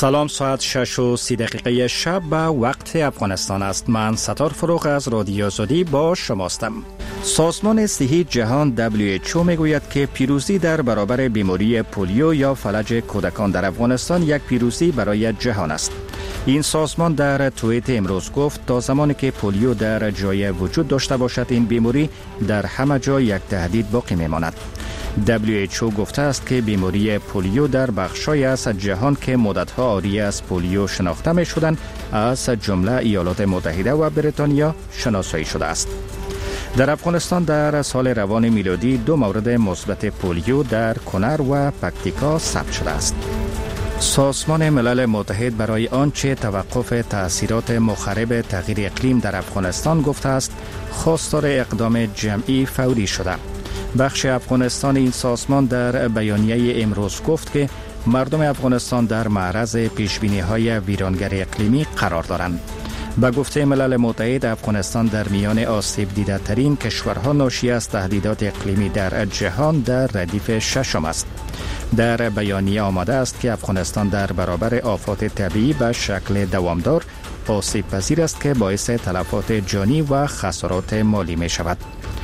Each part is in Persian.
سلام، ساعت 6:30 شب به وقت افغانستان است. من ستار فروغ از رادیو آزادی با شماستم. سازمان صحی جهان WHO میگوید که پیروزی در برابر بیماری پولیو یا فلج کودکان در افغانستان یک پیروزی برای جهان است. این سازمان در توییت امروز گفت تا زمانی که پولیو در جای وجود داشته باشد این بیماری در همه جا یک تهدید باقی میماند. WHO گفته است که بیماری پولیو در بخش‌های از جهان که مدت‌ها عاری از پولیو شناخته می‌شدند از جمله ایالات متحده و بریتانیا شناسایی شده است. در افغانستان در سال روان میلادی 2 مورد مثبت پولیو در کنر و پکتیکا ثبت شده است. سازمان ملل متحد برای آنچه توقف تأثیرات مخرب تغییر اقلیم در افغانستان گفته است خواستار اقدام جمعی فوری شده. بخش افغانستان این سازمان در بیانیه امروز گفت که مردم افغانستان در معرض پیشبینی‌های ویرانگر اقلیمی قرار دارند. به گفته ملل متحد افغانستان در میان آسیب دیده ترین کشورها ناشی از تهدیدات اقلیمی در جهان در ردیف ششم است. در بیانیه آمده است که افغانستان در برابر آفات طبیعی به شکل دوامدار آسیب پذیر است که باعث تلفات جانی و خسارات مالی می شود.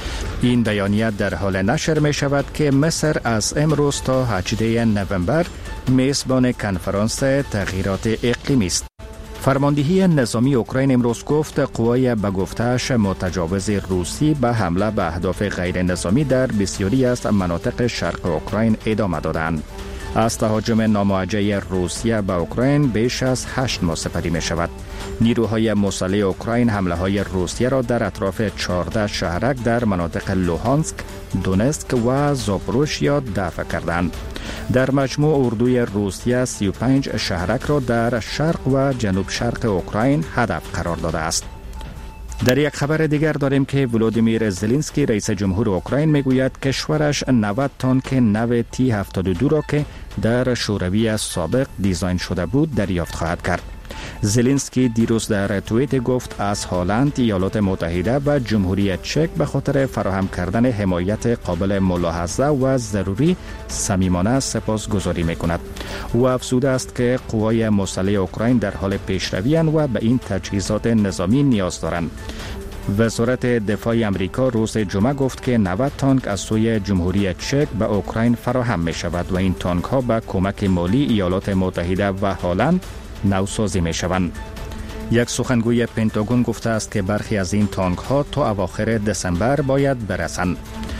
این بیانیه در حال نشر می شود که مصر از امروز تا 18 نوامبر میزبان کنفرانس تغییرات اقلیمی است. فرماندهی نظامی اوکراین امروز گفت قوای به گفته‌اش متجاوز روسی به حمله به اهداف غیر نظامی در بسیاری از مناطق شرق اوکراین ادامه دادند. از تهاجم ناموجه روسیه به اوکراین بیش از 8 ماه سپری می شود. نیروهای مسلح اوکراین حمله های روسیه را در اطراف 14 شهرک در مناطق لوهانسک، دونتسک و زاپوروژیا دفع کردند. در مجموع اردوی روسیه 35 شهرک را در شرق و جنوب شرق اوکراین هدف قرار داده است. در یک خبر دیگر داریم که ولودیمیر زلنسکی رئیس جمهور اوکراین میگوید کشورش 90 تانک نو T-72 را که در شوروی سابق دیزاین شده بود دریافت خواهد کرد. زلنسکی دیروز در توییت گفت از هلند، ایالات متحده و جمهوری چک به خاطر فراهم کردن حمایت قابل ملاحظه و ضروری صمیمانه سپاسگزاری میکند. او افزوده است که قوای مسلح اوکراین در حال پیشروی اند و به این تجهیزات نظامی نیاز دارند. وزارت دفاع امریکا روز جمعه گفت که 90 تانک از سوی جمهوری چک به اوکراین فراهم می شود و این تانک ها به کمک مالی ایالات متحده و هلند نوسازی می شوند. یک سخنگوی پنتاگون گفته است که برخی از این تانک ها تا اواخر دسامبر باید برسند.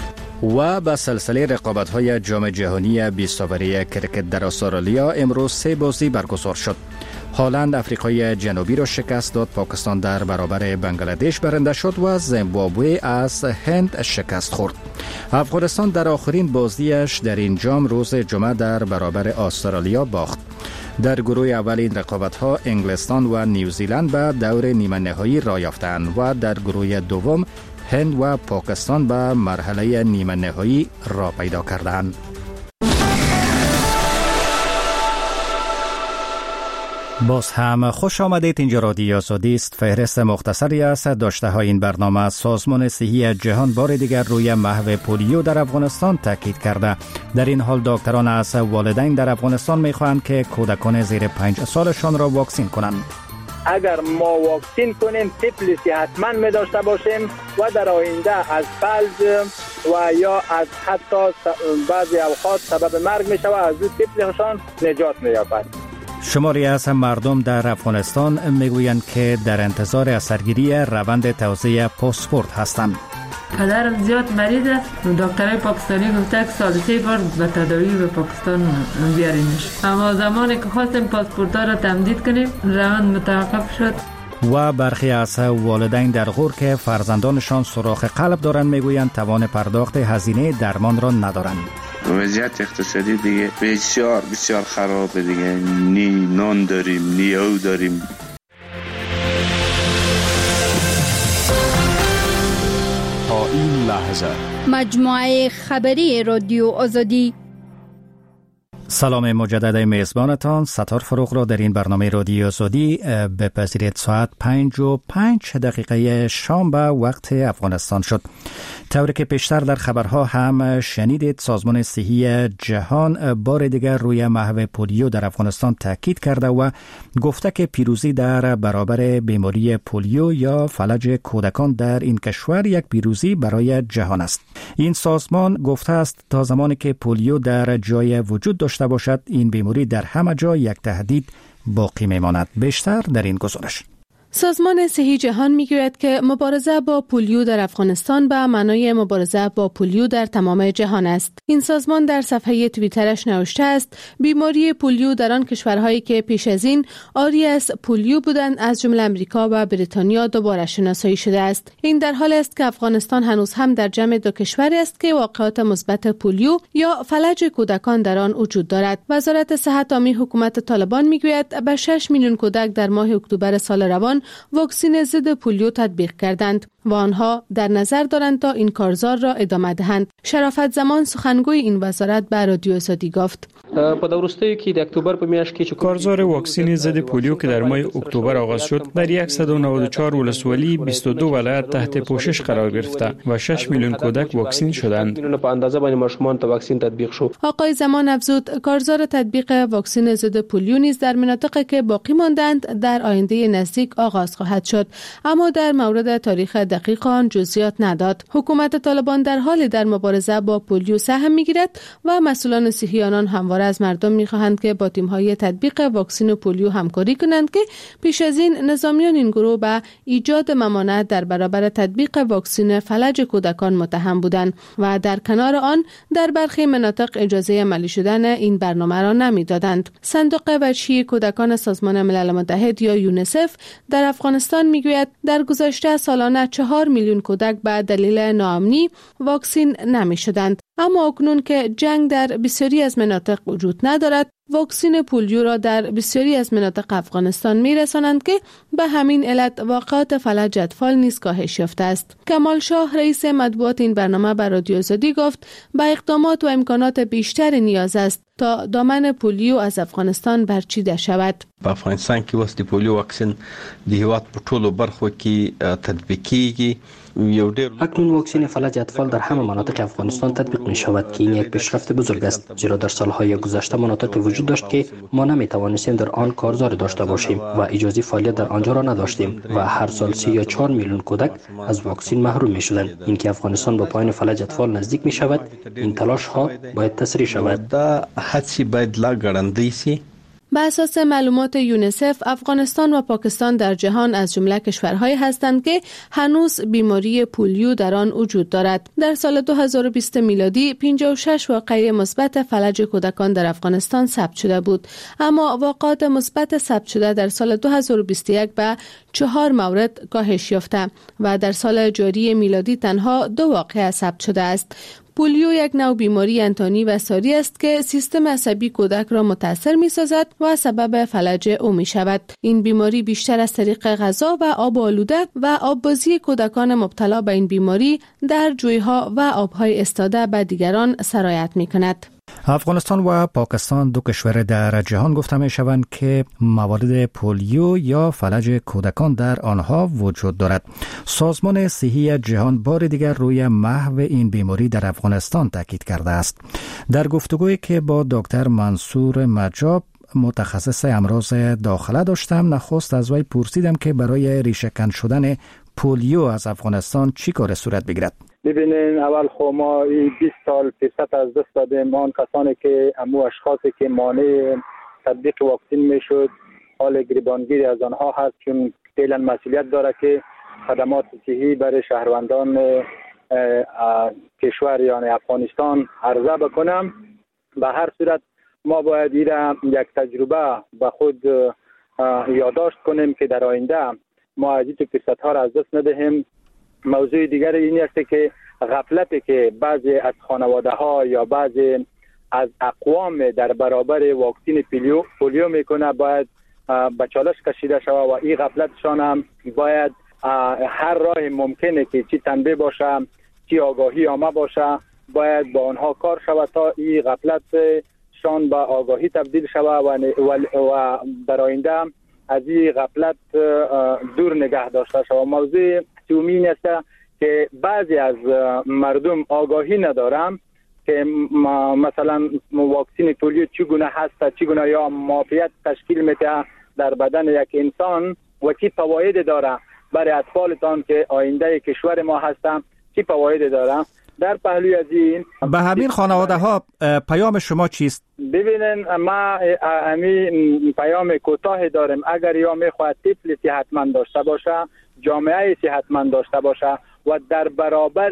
و به سلسله رقابت های جام جهانی 20 اوری کرکت در استرالیا امروز 3 بازی برگزار شد. هلند افریقای جنوبی را شکست داد، پاکستان در برابر بنگلادش برنده شد و زیمبابوه از هند شکست خورد. افغانستان در آخرین بازیش در این جام روز جمعه در برابر استرالیا باخت. در گروه اول این رقابت‌ها انگلستان و نیوزیلند به دور نیمه نهایی راه یافتند و در گروه دوم هند و پاکستان به مرحله نیمه نهایی راه پیدا کردند. باز هم خوش آمدید. اینجا رادیو آزادی است. فهرست مختصری از داشته های این برنامه. سازمان صحی جهان بار دیگر روی محو پولیو در افغانستان تاکید کرده. در این حال دکتران از والدین در افغانستان میخواهند که کودکان زیر 5 سالشان را واکسین کنند. اگر ما واکسین کنیم تیفلیسی حتما می داشته باشیم و در آینده از فلج و یا از حتی بعضی اوقات سبب مرگ می شود، از تیفلیشان نجات می یابد. شماری از مردم در افغانستان میگویند که در انتظار اثرگیری روند توزیع پاسپورت هستند. پدرم زیاد مریضه، دکترای پاکستانی گفته که سال 3 بار به تداوی به پاکستان بیارینش، اما زمانی که خواستیم پاسپورت‌ها را تمدید کنیم روند متوقف شد. و برخی از والدین در غور که فرزندانشان سوراخ قلب دارند میگویند توان پرداخت هزینه درمان را ندارند. وضعیت اقتصادی دیگه بسیار بسیار خرابه دیگه، نی نان داریم نی او داریم. تا این لحظه مجموعه خبری رادیو آزادی. سلام مجدد میزبانتان ستار فروغ را در این برنامه رادیو زودی بپذیرید. ساعت 5:05 شام به وقت افغانستان شد. طوری که پیشتر در خبرها هم شنیدید، سازمان صحی جهان بار دیگر روی محو پولیو در افغانستان تاکید کرده و گفته که پیروزی در برابر بیماری پولیو یا فلج کودکان در این کشور یک پیروزی برای جهان است. این سازمان گفته است تا زمانی که پولیو در جای وجود داشته باشد، این بیماری در همه جا یک تهدید باقی میماند. بیشتر در این گزارش. سازمان صحی جهان میگوید که مبارزه با پولیو در افغانستان به معنای مبارزه با پولیو در تمام جهان است. این سازمان در صفحه توییترش نوشته است: بیماری پولیو در آن کشورهایی که پیش از این عاری از پولیو بودند، از جمله امریکا و بریتانیا، دوباره شناسایی شده است. این در حالی است که افغانستان هنوز هم در جمع دو کشوری است که واقعات مثبت پولیو یا فلج کودکان در آن وجود دارد. وزارت صحت عامه حکومت طالبان میگوید به 6 میلیون کودک در ماه اکتبر سال روان واکسین ضد پولیو تطبیق کردند و آنها در نظر دارند تا این کارزار را ادامه دهند. شرافت زمان سخنگوی این وزارت به رادیو زودی گفت: کارزار واکسین ضد پولیو که در ماه اکتبر آغاز شد، در 194 ولسوالی 22 ولایت تحت پوشش قرار گرفته و 6 میلیون کودک واکسین شدند. آقای زمان افزود کارزار تطبیق واکسین ضد پولیو نیز در مناطقی که باقی ماندند در آینده نزدیک آغاز خواهد شد، اما در مورد تاریخ دقیق آن جزئیات نداد. حکومت طالبان در حال در مبارزه با پولیو سهم میگیرد و مسئولان صحی آنان همواره از مردم میخواهند که با تیم‌های تطبیق واکسن پولیو همکاری کنند که پیش از این نظامیان این گروه به ایجاد ممانعت در برابر تطبیق واکسن فلج کودکان متهم بودند و در کنار آن در برخی مناطق اجازه عملی شدن این برنامه را نمیدادند. صندوق بچگی کودکان سازمان ملل متحد یا یونیسف در افغانستان میگوید در گذشته سالانه 4 میلیون کودک به دلیل ناامنی واکسین نمی شدند، اما اکنون که جنگ در بسیاری از مناطق وجود ندارد، واکسین پولیو را در بسیاری از مناطق افغانستان می رسانند که به همین علت واقعات فلج اطفال نیز کاهش یافته است. کمال شاه رئیس مطبوعات این برنامه بر رادیو زودی گفت به اقدامات و امکانات بیشتر نیاز است تا دامن پولیو از افغانستان برچیده شود. په افغانستان کې واسطه پولیو واکسین د هیواد په ټولو برخو کې تطبیق کیږي. اکنون واکسن فلج اطفال در همه مناطق افغانستان تطبیق می شود که این یک پیشرفت بزرگ است، زیرا در سالهای گذشته مناطقی وجود داشت که ما نمی توانستیم در آن کارزار داشته باشیم و اجازه فعالیت در آنجا را نداشتیم و هر سال 3 یا 4 میلیون کودک از واکسن محروم می شدند. اینکه افغانستان با پایان فلج اطفال نزدیک می شود، این تلاش ها باید تسریع شود. هڅې باید لا ګړندۍ سي. به اساس معلومات یونیسف، افغانستان و پاکستان در جهان از جمله کشورهایی هستند که هنوز بیماری پولیو در آن وجود دارد. در سال 2020 میلادی 56 واقعه مثبت فلج کودکان در افغانستان ثبت شده بود، اما واقعات مثبت ثبت شده در سال 2021 به 4 مورد کاهش یافته و در سال جاری میلادی تنها 2 واقعه ثبت شده است. پولیو یک نوع بیماری انتانی و ساری است که سیستم عصبی کودک را متاثر می سازد و سبب فلج او می شود. این بیماری بیشتر از طریق غذا و آب آلوده و آببازی کودکان مبتلا به این بیماری در جویها و آبهای استاده به دیگران سرایت می کند. افغانستان و پاکستان دو کشور در جهان گفته می شوند که موارد پولیو یا فلج کودکان در آنها وجود دارد. سازمان صحی جهان بار دیگر روی محو این بیماری در افغانستان تاکید کرده است. در گفتگویی که با دکتر منصور مجاب متخصص امراض داخله داشتم، نخست از وی پرسیدم که برای ریشه‌کن شدن پولیو از افغانستان چی کار صورت بگیرد. ببینین اول خو ما 20 سال فرصت از دست دادیم. آن کسانی که امو اشخاصی که مانع تطبیق واکسن میشد، حال گریبانگیری از آنها هست، چون فعلا مسئولیت داره که خدمات صحی برای شهروندان کشور یعنی افغانستان عرضه بکنم. به هر صورت ما باید ایره یک تجربه به خود یادداشت کنیم که در آینده ما از این فرصت ها را از دست ندهیم. موضوع دیگر این است که غفلتی که بعضی از خانواده ها یا بعضی از اقوام در برابر واکسن پولیو میکنه باید به چالش کشیده شود و این غفلتشان هم باید هر راه ممکنه که چی تنبیه باشه چی آگاهی آمه باشه باید با آنها کار شود تا این غفلت شان به آگاهی تبدیل شود و در آینده از این غفلت دور نگه داشته شود. موضوع دومی است که بعضی از مردم آگاهی ندارند که مثلا واکسن پولیو چگونه هست، چگونه یا معافیت تشکیل میده در بدن یک انسان و چی فواید داره برای اطفالتان که آینده کشور ما هستند، چی فواید داره. در پهلوی از این به همین خانواده ها پیام شما چیست؟ ببینن ما همین پیام کوتاه داریم. اگر یا میخواد طفل صحتمند داشته باشه، جامعه صحتمند داشته باشه و در برابر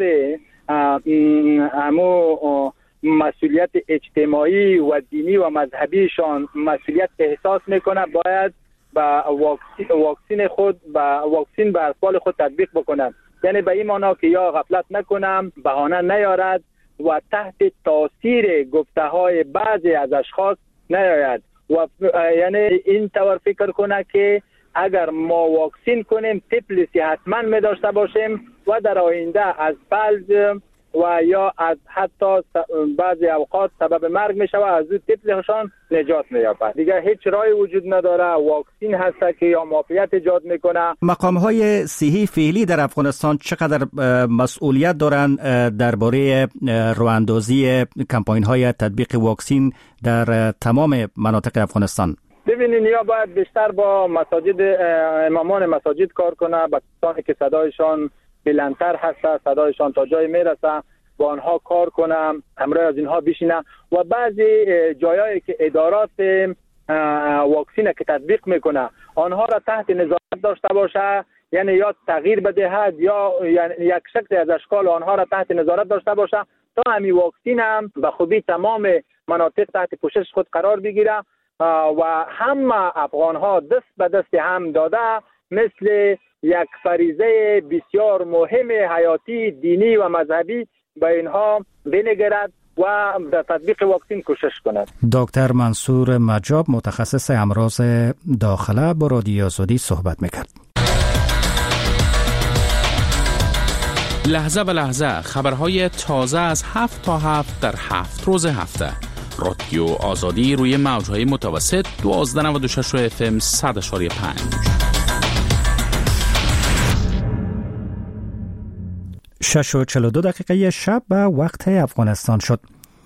همو مسئولیت اجتماعی و دینی و مذهبیشان مسئولیت احساس میکنه، باید با واکسن به اطفال خود تطبیق بکنه. یعنی به این معنا که یا غفلت نکنم، بهانه نیارد و تحت تاثیر گفته های بعضی از اشخاص نیاید و یعنی این طور فکر کنه که اگر ما واکسن کنیم طفل صحتمند می داشته باشیم و در آینده از فلج و یا از حتی بعضی اوقات سبب مرگ می شود، از اون طفلشان نجات می یابد. دیگه هیچ راهی وجود نداره. واکسن هست که یا معافیت ایجاد میکنه. مقام های صحی فعلی در افغانستان چقدر مسئولیت دارند درباره راهاندازی کمپاین های تطبیق واکسن در تمام مناطق افغانستان؟ ببینید یا باید بیشتر با مساجد، امامان مساجد کار کنه، با کسانی که صدایشان بلندتر هست، صدایشان تا جای میرسه، با آنها کار کنم، همراه از اینها بشینم و بعضی جایایی که ادارات واکسین که تطبیق میکنه آنها را تحت نظارت داشته باشه، یعنی یا تغییر بدهد یا یعنی یک شکل از اشکال آنها را تحت نظارت داشته باشه تا همین واکسین هم به خوبی تمام مناطق تحت پوشش خود قرار بگیره و همه افغان ها دست به دست هم داده مثل یک فریضه بسیار مهم حیاتی دینی و مذهبی به اینها بنگرد و در تطبیق واکسن کوشش کند. دکتر منصور مجاب متخصص امراض داخله با رادیو آزادی صحبت میکرد. لحظه به لحظه خبرهای تازه از 7 تا 7 در 7 روز هفته. رادیو آزادی روی موجهای متوسط 1296 FM 100.5. 6:42 شب به وقت افغانستان شد.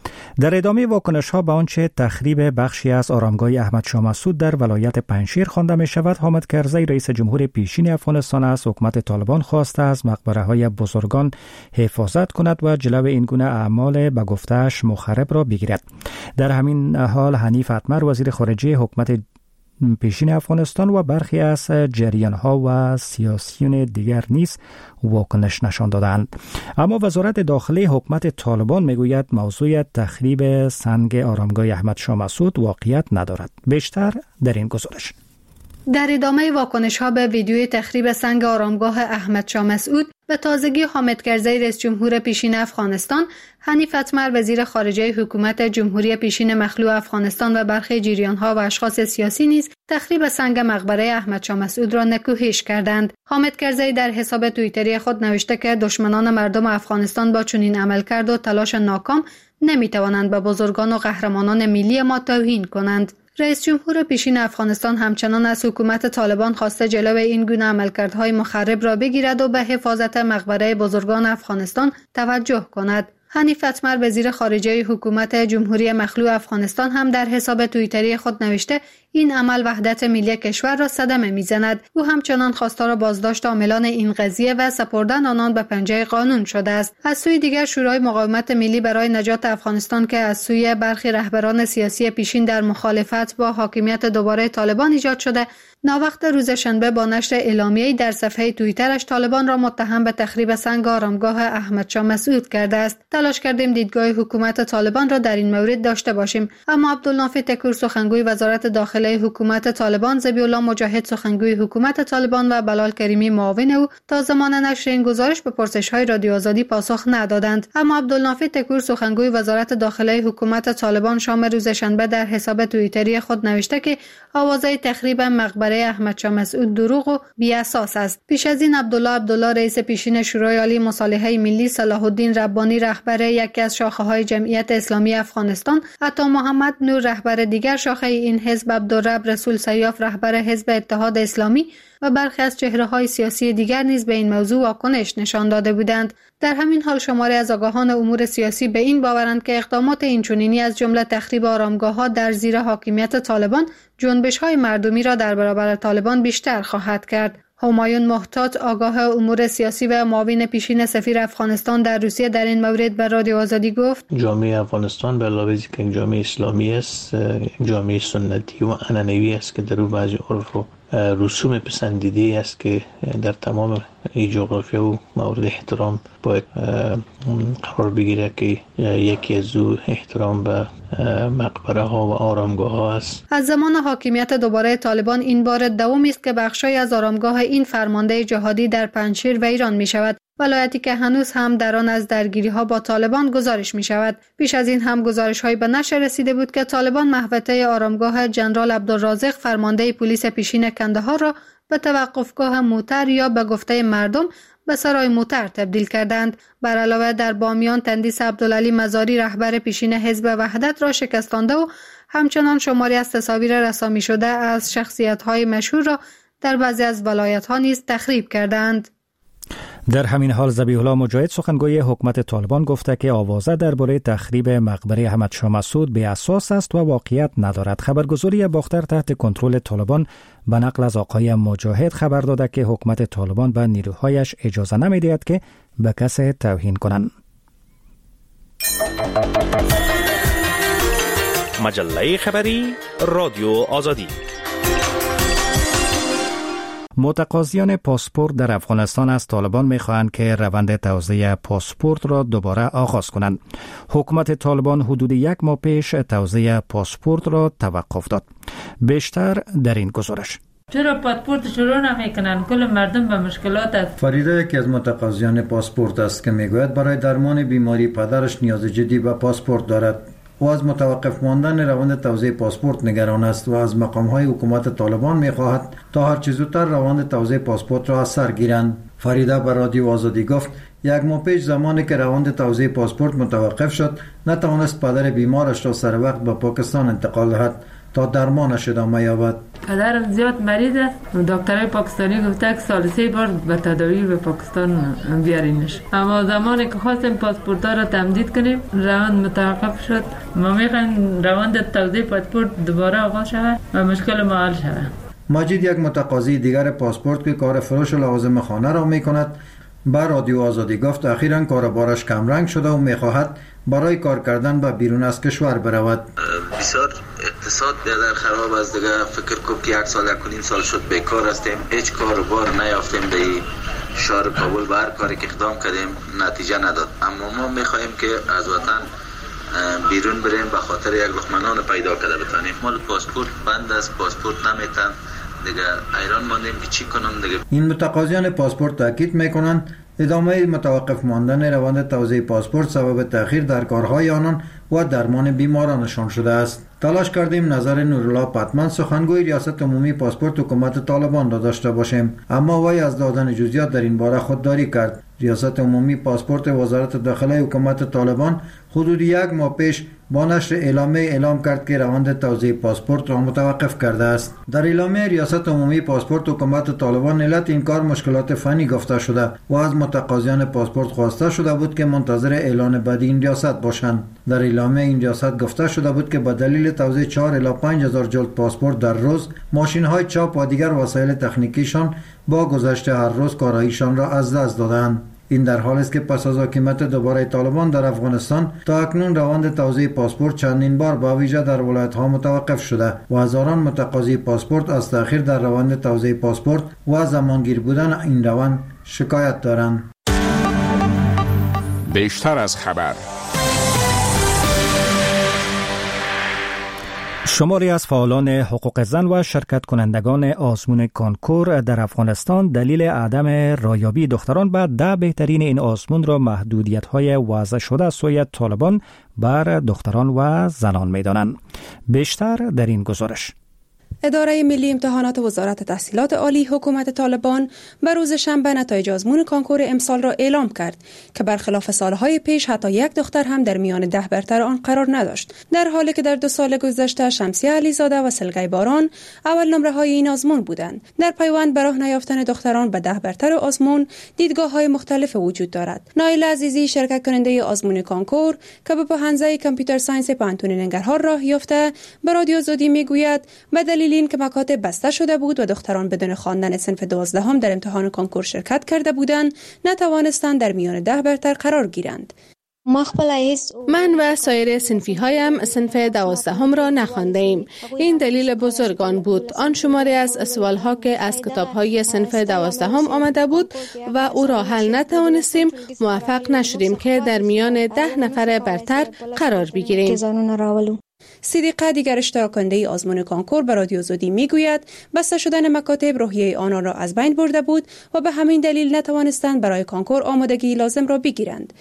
در ادامه واکنش ها به آنچه تخریب بخشی از آرامگاه احمد شاه مسعود در ولایت پنجشیر خوانده می شود، حامد کرزی رئیس جمهور پیشین افغانستان از حکومت طالبان خواسته از مقبره های بزرگان حفاظت کند و جلو این گونه اعمال به گفته‌اش مخرب را بگیرد. در همین حال حنیف اتمر وزیر خارجه حکومت پیشین افغانستان و برخی از جریان‌ها و سیاسیون دیگر نیز واکنش نشان دادند. اما وزارت داخلی حکومت طالبان میگوید موضوع تخریب سنگ آرامگاه احمد شاه مسعود واقعیت ندارد. بیشتر در این گزارش. در ادامه واکنش‌ها به ویدیوی تخریب سنگ آرامگاه احمد شاه مسعود به تازگی حامد کرزی رئیس جمهور پیشین افغانستان، حنیف اتمر وزیر خارجه حکومت جمهوری پیشین مخلوع افغانستان و برخی جریان‌ها و اشخاص سیاسی نیز تخریب سنگ مقبره احمد شاه مسعود را نکوهش کردند. حامد کرزی در حساب توییتری خود نوشته که دشمنان مردم افغانستان با چنین عملکرد و تلاش ناکام نمی‌توانند به بزرگان و قهرمانان ملی ما توهین کنند. رئیس جمهور پیشین افغانستان همچنان از حکومت طالبان خواسته جلوی این گونه عملکردهای مخرب را بگیرد و به حفاظت مقبره بزرگان افغانستان توجه کند. حنیف اتمر وزیر خارجه حکومت جمهوری مخلوع افغانستان هم در حساب توییتری خود نوشته این عمل وحدت ملی کشور را صدمه میزند. او همچنان خواستار بازداشت عاملان این قضیه و سپردن آنان به پنجه قانون شده است. از سوی دیگر شورای مقاومت ملی برای نجات افغانستان که از سوی برخی رهبران سیاسی پیشین در مخالفت با حاکمیت دوباره طالبان ایجاد شده، ناوقت روز شنبه با نشر اعلامیه‌ای در صفحه توییترش طالبان را متهم به تخریب سنگ آرامگاه احمد شاه مسعود کرده است. تلاش کردیم دیدگاه حکومت طالبان را در این مورد داشته باشیم، اما عبدالنافع تکور سخنگوی وزارت داخله حکومت طالبان، ذبیح الله مجاهد سخنگوی حکومت طالبان و بلال کریمی معاون او تا زمان نشر این گزارش به پرسش‌های رادیو آزادی پاسخ ندادند. اما عبدالنافع تکور سخنگوی وزارت داخله حکومت طالبان شام روز شنبه در حساب توییتری خود نوشته که آوازهای تخریب مقبره احمد شاه مسعود دروغ و بی اساس است. پیش از این عبدالله رئیس پیشین شورای عالی مصالحه ملی، صلاح الدین ربانی رهبر رهبر یکی از شاخه‌های جمعیت اسلامی افغانستان، عطا محمد نور رهبر دیگر شاخه این حزب، عبدالرب رسول سیاف رهبر حزب اتحاد اسلامی و برخی از چهره‌های سیاسی دیگر نیز به این موضوع واکنش نشان داده بودند. در همین حال شماری از آگاهان امور سیاسی به این باورند که اقدامات اینچنینی از جمله تخریب آرامگاه‌ها در زیر حاکمیت طالبان جنبش‌های مردمی را در برابر طالبان بیشتر خواهد کرد. همایون محتاط، آگاه امور سیاسی و معاون پیشین سفیر افغانستان در روسیه، در این مورد به رادیو آزادی گفت: جامعه افغانستان به علاوه از اینکه جامعه اسلامی است، جامعه سنتی و عنعنوی است که در او بعضی عرف و رسوم پسندیده است که در تمام این جغرافیا و مورد احترام باید قرار بگیره که یکی از او احترام به مقبره ها و آرامگاه ها است. از زمان حاکمیت دوباره طالبان این بار دومی است که بخشای از آرامگاه این فرمانده جهادی در پنجشیر و ایران می شود، ولایتی که هنوز هم در آن از درگیری ها با طالبان گزارش می شود. پیش از این هم گزارش های به نشر رسیده بود که طالبان محوطه آرامگاه جنرال عبدالرازق فرمانده پلیس پیشین کندهار را به توقفگاه موتر یا به گفته مردم به سرای موتر تبدیل کردند. بر علاوه در بامیان تندیس عبدالعلی مزاری رهبر پیشین حزب وحدت را شکستانده و همچنان شماری از تصاویر رسامی شده از شخصیت‌های مشهور را در بعضی از ولایت‌ها نیز تخریب کردند. در همین حال ذبیح الله مجاهد سخنگوی حکومت طالبان گفته که آوازه درباره تخریب مقبره احمد شاه مسعود بی اساس است و واقعیت ندارد. خبرگزاری باختر تحت کنترل طالبان به نقل از آقای مجاهد خبر داده که حکومت طالبان به نیروهایش اجازه نمی‌دهد که به کسی توهین کنند. مجله خبری رادیو آزادی. متقاضیان پاسپورت در افغانستان از طالبان می‌خواهند که روند توزیع پاسپورت را دوباره آغاز کنند. حکومت طالبان حدود 1 ماه پیش توزیع پاسپورت را توقف داد. بیشتر در این گزارش. چرا پاسپورت شروع نمی‌کنند؟ کل مردم به مشکلات است. فریده یکی از متقاضیان پاسپورت است که میگوید برای درمان بیماری پدرش نیاز جدی به پاسپورت دارد. و از متوقف ماندن روند توزیع پاسپورت نگران است و از مقام‌های حکومت طالبان می‌خواهد تا هر چه زودتر روند توزیع پاسپورت را از سر گیرند. فریده به رادیو آزادی گفت 1 ماه پیش زمانی که روند توزیع پاسپورت متوقف شد، نتوانست پدر بیمارش را سر وقت به پاکستان انتقال دهد تا درمانش ادامه یابد. پدرم زیاد مریض است. دکترای پاکستانی گفته که سال 3 بار به تداوی به پاکستان بیارینش. اما زمانی که خواستیم پاسپورت را تمدید کنیم، روند متوقف شد. ما میخوایم روند توزیع پاسپورت دوباره آغاز شود و مشکل ما حل شود. ماجد، یک متقاضی دیگر پاسپورت که کار فروش لوازم خانه را میکند، به رادیو آزادی گفت اخیراً کاربارش کمرنگ شده و میخواهد برای کار کردن به بیرون از کشور برود. بسیار اقتصاد در خراب است دیگه. فکر کنم که 1 سال 1.5 سال شد بیکار هستیم، هیچ کار و بار نیافتیم. به شهر کابل به هر کاری که اقدام کردیم نتیجه نداد. اما ما میخواهیم که از وطن بیرون بریم به خاطر یک لقمه پیدا کرده بتانیم. مال پاسپورت بند است، پاسپورت نمیتن دیگه، ایران ماندیم که چی کنم دیگه. این متقاضیان پاسپورت تاکید میکنند ادامه متوقف ماندن روند توزیع پاسپورت سبب تأخیر در کارهای آنان و درمان بیمارانشان شده است. تلاش کردیم نظر نورالله پتمن، سخنگوی ریاست عمومی پاسپورت حکومت طالبان را داشته باشیم، اما وی از دادن جزئیات در این باره خودداری کرد. ریاست عمومی پاسپورت وزارت داخله حکومت طالبان حدود 1 ماه پیش با نشر اعلامیه اعلام کرد که روند توزیع پاسپورت را متوقف کرده است. در اعلامیه ریاست عمومی پاسپورت حکومت طالبان علت این کار مشکلات فنی گفته شده و از متقاضیان پاسپورت خواسته شده بود که منتظر اعلان بعدی این ریاست باشند. در اعلامیه این ریاست گفته شده بود که به دلیل توزیع 4 الی 5000 جلد پاسپورت در روز، ماشین‌های چاپ و دیگر وسایل تکنیکیشان با گذشت هر روز کاراییشان را از دست دادند. این در حالی است که پس از حاکمیت دوباره طالبان در افغانستان تا اکنون روند توزیع پاسپورت چندین بار با ویژه در ولایت‌ها متوقف شده و هزاران متقاضی پاسپورت از تأخیر در روند توزیع پاسپورت و زمانگیر بودن این روند شکایت دارند. بیشتر از خبر. شماری از فعالان حقوق زن و شرکت کنندگان آزمون کانکور در افغانستان دلیل عدم رایابی دختران به 10 بهترین این آزمون را محدودیت‌های وضع شده از سوی طالبان بر دختران و زنان می‌دانند. بیشتر در این گزارش. اداره ملی امتحانات وزارت تحصیلات عالی حکومت طالبان به روز شنبه نتایج آزمون کنکور امسال را اعلام کرد که برخلاف سالهای پیش حتی یک دختر هم در میان 10 برتر آن قرار نداشت، در حالی که در 2 سال گذشته شمسیه علیزاده و سلگی باران اول نمره های این آزمون بودند. در پیوند به راه نیافتن دختران به 10 برتر آزمون دیدگاه های مختلف وجود دارد. نایل عزیزی شرکت کننده آزمون کنکور که به حوزه کامپیوتر ساینس پانتون ننگرهار راه یافته به رادیو زودی میگوید به دلیل اینکه مکاتب بسته شده بود و دختران بدون خواندن صنف 12 در امتحان کنکور شرکت کرده بودند، نتوانستند در میان 10 برتر قرار گیرند. من و سایر صنفی هایم صنف 12 را نخوانده ایم. این دلیل بزرگان بود. آن شماره از سوال ها که از کتاب های صنف 12 آمده بود و او را حل نتوانستیم، موفق نشدیم که در میان 10 نفر برتر قرار بگیریم. صدیقه دیگر اشتراک کننده آزمون کنکور به رادیو زودی میگوید بسته شدن مکاتب روحیه آنان را از بین برده بود و به همین دلیل نتوانستند برای کنکور آمادگی لازم را بگیرند.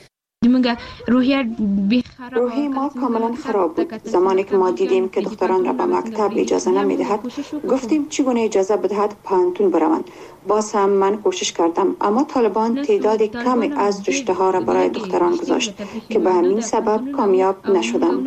روحی ما کاملا خراب بود. زمانی که ما دیدیم که دختران را به مکتب اجازه نمیدهد، گفتیم چگونه اجازه بدهد پانتون بروند. باز هم من کوشش کردم، اما طالبان تعداد کمی از رشته ها را برای دختران گذاشت که به همین سبب کامیاب نشدم.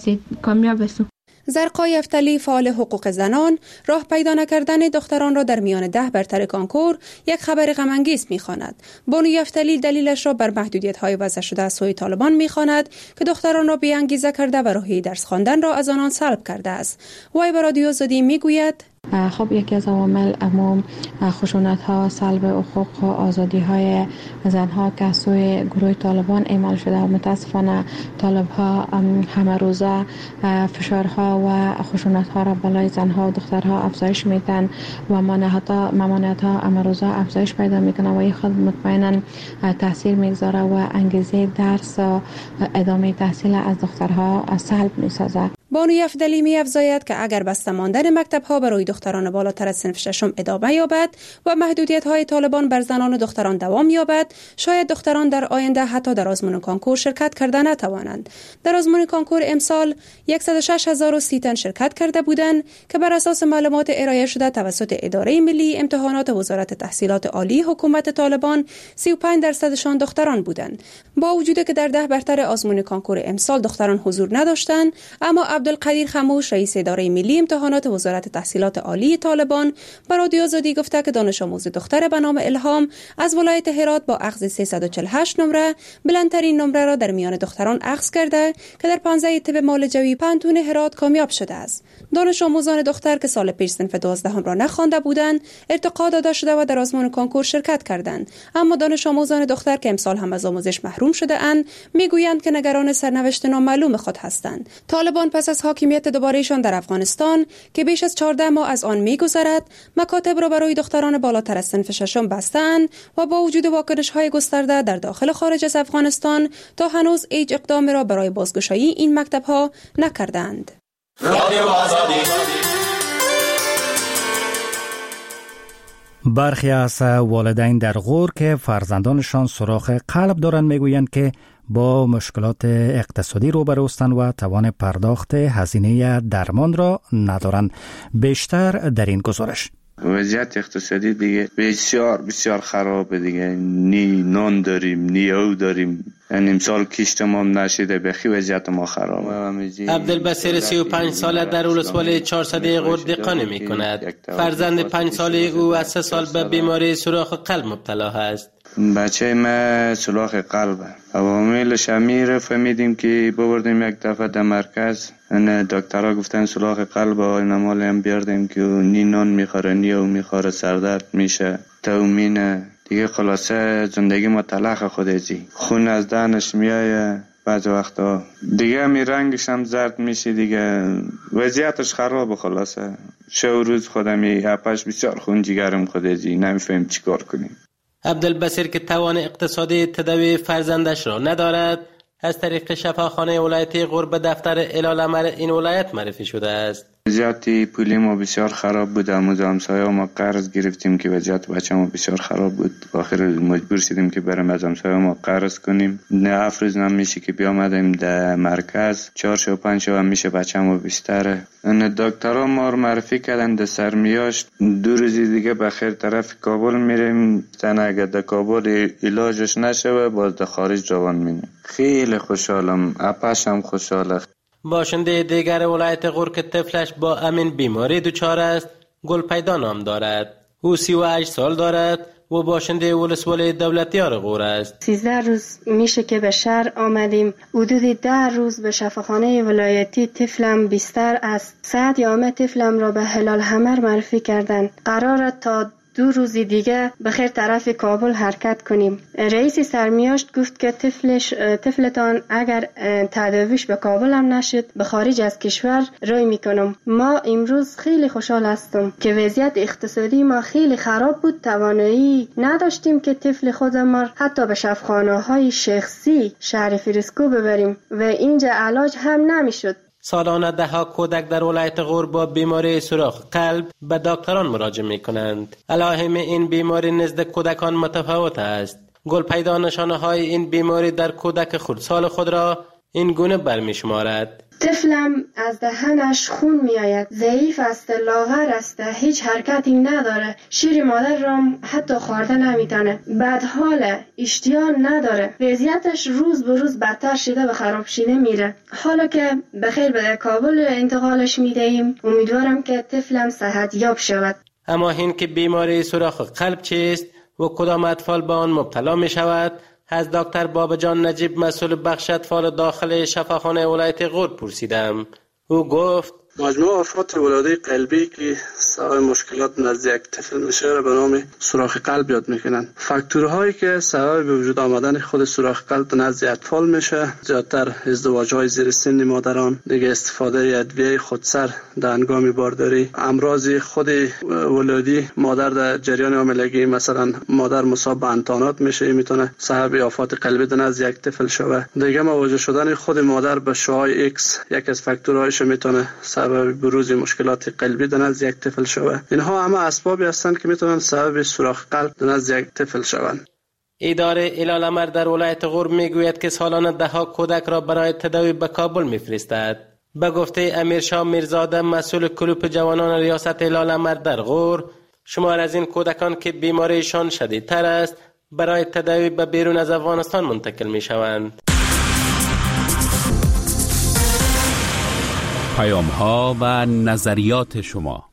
زرقا یفتلی فعال حقوق زنان راه پیدا نکردن دختران را در میان 10 برتر کنکور یک خبر غم انگیز می‌خواند. بانو یفتلی دلیلش را بر محدودیت‌های وضع شده از سوی طالبان می‌خواند که دختران را بی‌انگیزه کرده و راهی درس خواندن را از آنان سلب کرده است. وی به رادیو زودی می‌گوید خب یکی از عوامل عموم خشونت ها، سلب حقوق و آزادی های زن ها که از سوی گروه طالبان اعمال شده و متاسفانه طالب ها همه روزه فشارها و خشونت ها را بالای زن ها و دخترها افزایش میدن و ممانعت ها همه روزه افزایش پیدا میکنه و این خود مطمئنا تاثیر میگذاره و انگیزه درس و ادامه تحصیل از دخترها سلب میسازه. بانو یفدلی می افزاید که اگر بسته ماندن مکتب ها برای دختران بالاتر از صنف 6 ادامه یابد و محدودیت های طالبان بر زنان و دختران دوام یابد، شاید دختران در آینده حتی در آزمون کنکور شرکت کرده نتوانند. در آزمون کنکور امسال 106,030 تن شرکت کرده بودند که بر اساس معلومات ارائه شده توسط اداره ملی امتحانات وزارت تحصیلات عالی حکومت طالبان 35% دختران بودند. با وجودی که در 10 برتر آزمون کنکور امسال دختران حضور نداشتند، اما عبدالقدیر خموش رئیس اداره ملی امتحانات وزارت تحصیلات عالی طالبان به رادیو زودی گفته که دانش آموز دختر به نام الهام از ولایت هرات با اخذ 348 نمره بلندترین نمره را در میان دختران اخذ کرده که در 15 طب معالجوی پانتون هرات کامیاب شده است. دانش آموزان دختر که سال پیش صنف 12 را نخوانده بودند ارتقا داده شده و در آزمون کنکور شرکت کردند، اما دانش آموزان دختر که امسال هم از آموزش محروم شده اند میگویند که نگران سرنوشت نامعلوم خود هستند. طالبان پس از حاکمیت دوبارهشان در افغانستان که بیش از 14 ماه از آن می‌گذرد، مکاتب را برای دختران بالاتر از صنف 6 بستند و با وجود واکنش‌های گسترده در داخل و خارج از افغانستان تا هنوز هیچ اقدامی را برای بازگشایی این مکتب‌ها نکردند. برخی از والدین در غور که فرزندانشان سوراخ قلب دارند میگویند که با مشکلات اقتصادی روبرو هستند و توان پرداخت هزینه درمان را ندارند. بیشتر در این گزارش. وضعیت اقتصادی دیگه بسیار خرابه دیگه. نی نان داریم نی او داریم. یعنی امسال کشت ما نشده، بخی وضعیت ما خرابه. عبدالبصیر 35 ساله در ولسوالی 400 غور دقانه می کند. فرزند 5 ساله او از 3 سال به بیماری سوراخ قلب مبتلا است. بچه ما سوراخ قلبه. عواملش امیر فهمیدیم که ببردیم یک دفعه در مرکز، دکترها گفتن سوراخ قلب و نمال هم بیاردیم که نی نان میخوره نی او میخوره، سردرد میشه، تومینه دیگه. خلاصه زندگی ما تلخ خودزی، خون از دهنش میایه بعض وقتا دیگه، می رنگش هم زرد میشه دیگه، وضعیتش خرابه. خلاصه شب روز خودمی اپش بسیار خون جگرم خودزی، نمیفهم چیکار کنیم. عبدالبصیر که توان اقتصادی تداوی فرزندش را ندارد، از طریق شفاخانه ولایتی غور به دفتر علالمر این ولایت معرفی شده است. وضعیت پولی ما بسیار خراب بود. از همسایه ما قرض گرفتیم که وضعیت بچه ما بسیار خراب بود. آخر مجبور شدیم که بریم از همسایه ما قرض کنیم. نه 7 روز نمیشه که بیامدیم در مرکز، 4 شب 5 شب میشه بچه ما بستره. دکترها ما رو معرفی کردن در سرمیاشت 2 روز دیگه بخیر طرف کابل میریم. اگر در کابل علاجش نشه باز در خارج روان می‌شیم. خیلی خوشحالم، اپشم خوشحاله. باشنده دیگر ولایت غور که طفلش با امین بیماری دچار است، گلپیدا نام دارد. او 38 سال دارد و باشنده ولسوالی دولتیار غور است. 13 روز میشه که به شهر آمدیم. حدود 10 روز به شفاخانه ولایتی طفلم بیستر است. ساعت یامه طفلم را به هلال حمر معرفی کردند. قراره تا 2 روز دیگه بخیر طرف کابل حرکت کنیم. رئیس سرمیاشت گفت که طفلتان اگر تداویش به کابل هم نشد به خارج از کشور روی میکنم. ما امروز خیلی خوشحال هستم که وضعیت اقتصادی ما خیلی خراب بود. توانایی نداشتیم که طفل خودمان حتی به شفاخانه های شخصی شهر فرسکو ببریم و اینجا علاج هم نمیشد. سالانه دهها کودک در ولایت غور با بیماری سوراخ قلب به دکتران مراجعه می کنند. علائم این بیماری نزد کودکان متفاوت است. گلپیدا نشانه های این بیماری در کودک خردسال خود را این گونه برمی شمارد. طفلم از دهنش خون می آید. ضعیف است، لاغر است، هیچ حرکتی نداره. شیر مادر را حتی خورده نمیتونه. بدحال، اشتها نداره. وضعیتش روز به روز بدتر شده و خراب شده میره. حالا که بخیر به کابل انتقالش میدهیم، امیدوارم که طفلم صحت یاب شود. اما این که بیماری سوراخ قلب چیست و کدام اطفال به آن مبتلا می شود، از دکتر بابجان نجیب مسئول بخش اطفال داخل شفاخانه ولایت غور پرسیدم. او گفت مجموع آفات ولادت قلبی که سبب مشکلات نزد یک طفل میشه را به نام سوراخ قلب یاد میکنن. فاکتورهایی که سبب به وجود آمدن خود سوراخ قلب نزد اطفال میشه زیادتر ازدواج‌های زیر سن مادران، دیگه استفاده ادویه خودسر در هنگام بارداری، امراض خود ولادی مادر در جریان حاملگی، مثلا مادر مصاب به انتانات میشه، میتونه سبب آفات قلبی نزد یک طفل شوه. دیگه مواجه شدن خود مادر به شعاع ایکس یک از فاکتورهایش میتونه سبب بروز مشکلات قلبی در نزد یک طفل شوه. اینها همه اسبابی هستند که میتونن سبب سوراخ قلب در نزد یک طفل شوند. اداره هلال حمر در ولایت غور میگوید که سالانه دهها کودک را برای تداوی به کابل میفرستد. به گفته امیرشاه میرزاده مسئول کلوپ جوانان ریاست هلال حمر در غور، شمار از این کودکان که بیماریشان شدیدتر است برای تداوی به بیرون از افغانستان منتقل میشوند. پیام ها و نظریات شما.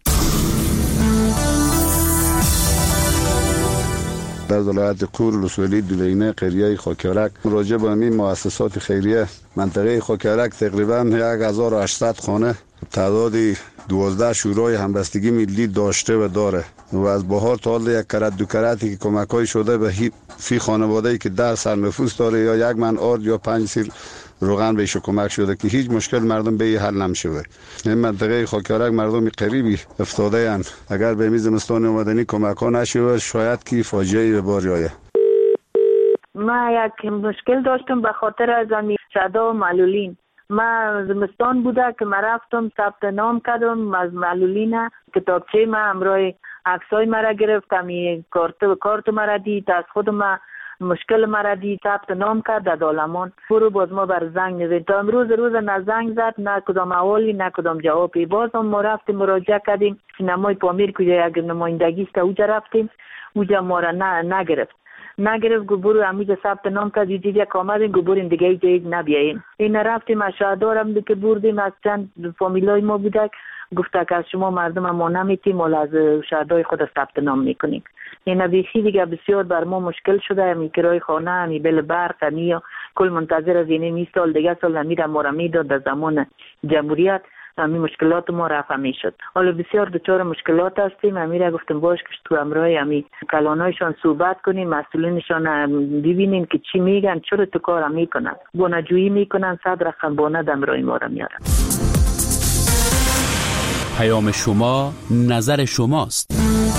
در ولایت غور ولسوالی دولینه قریه خاکیارک راجع به این مؤسسات خیریه منطقه خاکیارک تقریبا 1800 خانه تعداد 12 شورای همبستگی ملی داشته و داره و از بهار تا حال یک کرت دو کرتی که کمک‌های شده به فی خانواده‌ای که در سرنفوس داره یا یک من آرد یا 5 سیر روغن بهش کمک شده که هیچ مشکل مردم به حل نمیشه. این منطقه خاکیارک مردم قریبی افتاده اند. اگر به میز زمستان اومدنی کمک ها نشه شاید که فاجعه به بار بیاید. ما یک مشکل داشتم به خاطر از صدا و معلولین. ما زمستان بوده که ما رفتم ثبت نام کردم از معلولین، کتابچه ما همراه عکسای مرا گرفتم، کارت مرا دید، از خود ما مشکل مرا دید، ثبت نام کرد در دالمان. برو باز ما بر زنگ نزد تا امروز نه زنگ زد، نه کدام احوالی، نه کدام جوابی. باز هم ما رفتیم مراجعه کردیم سینمای پامیر کجا یک نمایندگی است اونجا رفتیم، اونجا ما را نگرفت گبر امیجا ثبت نام کرد دیگه آمدیم گبر دیگه جایی نبیاییم. این رفتیم از شهردارم که بردیم از چند فامیلای ما بودک، گفته که از شما مردم ما نمیتیم ولی از شهردار خود ثبت نام میکنیم. این بیخی دیگه بسیار بر ما مشکل شده. همی کرای خانه، همی بل برق، همی کل منتظر از این سال دیگه سال همی ما را میداد در زمان جمهوریت، همی مشکلات ما رفع میشد. حالا بسیار دچار مشکلات هستیم. همی را گفتم باش که تو امرای همی کلانایشان صحبت کنیم، مسئولینشان ببینیم که چی میگن، چرا تو کار میکنن، بانجویی میکنن، صد رقم بانه دمرای ما را میارن. پیام شما نظر شماست.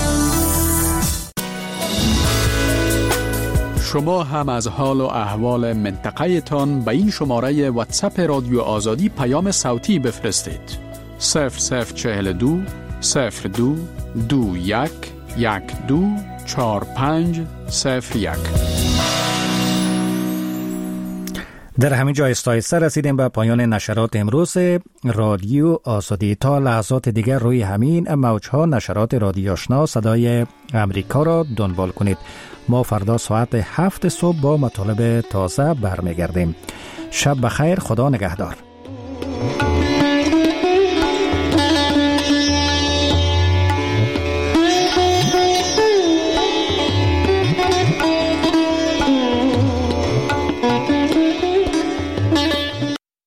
شما هم از حال و احوال منطقه تان به این شماره واتساپ رادیو آزادی پیام صوتی بفرستید. 0042 02 21 12 45 01. در همین جا آهسته رسیدیم به پایان نشرات امروز رادیو آزادی. تا لحظات دیگر روی همین موجها نشرات رادیو آشنا صدای امریکا را دنبال کنید. ما فردا ساعت 7 صبح با مطالب تازه برمیگردیم. شب بخیر، خدا نگهدار.